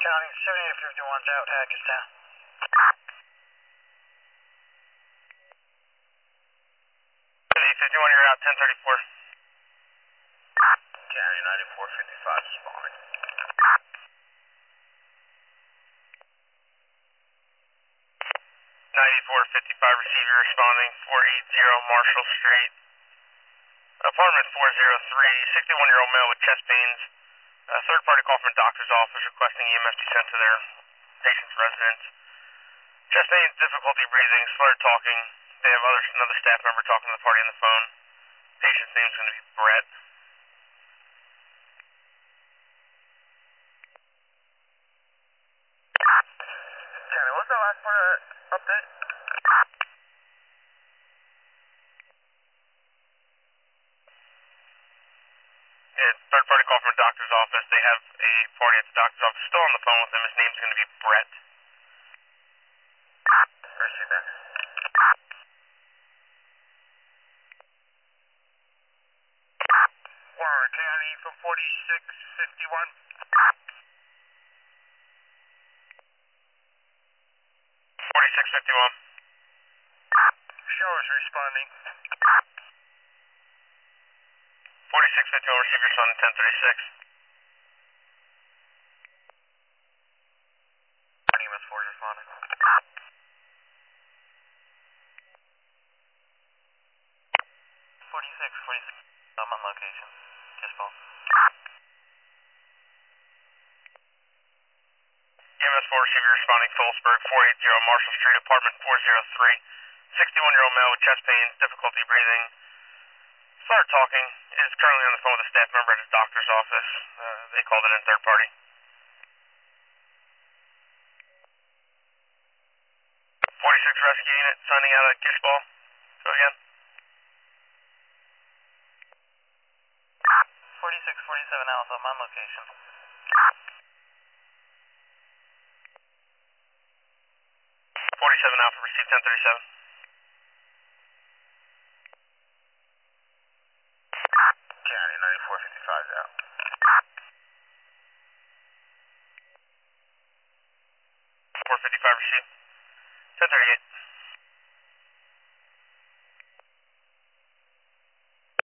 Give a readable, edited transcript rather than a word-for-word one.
County 7851's out, Hackettstown. 7851, you're out, 1034. County 9455 responding. 9455, receiver responding, 480 Marshall Street. Apartment 403, 61-year-old male with chest pains. Third-party call from a doctor's office requesting EMS be sent to their patient's residence. Chest pains, difficulty breathing, slurred talking. They have another staff member talking to the party on the phone. Patient's name is going to be Brett. County, what was the last part of that update? Third-party call from a doctor's office. They have a party at the doctor's office. Still on the phone with him. His name's going to be Brett. Appreciate that. Warren County for 4651. 4651. Show is responding. 4651, receiver son, 1036. EMS 4 is responding. 46, I'm on location. Just phone. EMS 4 receiver responding, Phillipsburg, 480 Marshall Street, apartment 403. 61-year-old male with chest pains, difficulty breathing, started talking, is currently on the phone with a staff member at his doctor's office. They called it in third party. 46 rescue unit signing out at Gishball. Go again. 4647 Alpha, I'm on location. 47 Alpha, receive 1037. County 9455 is out. 455, receive 1038.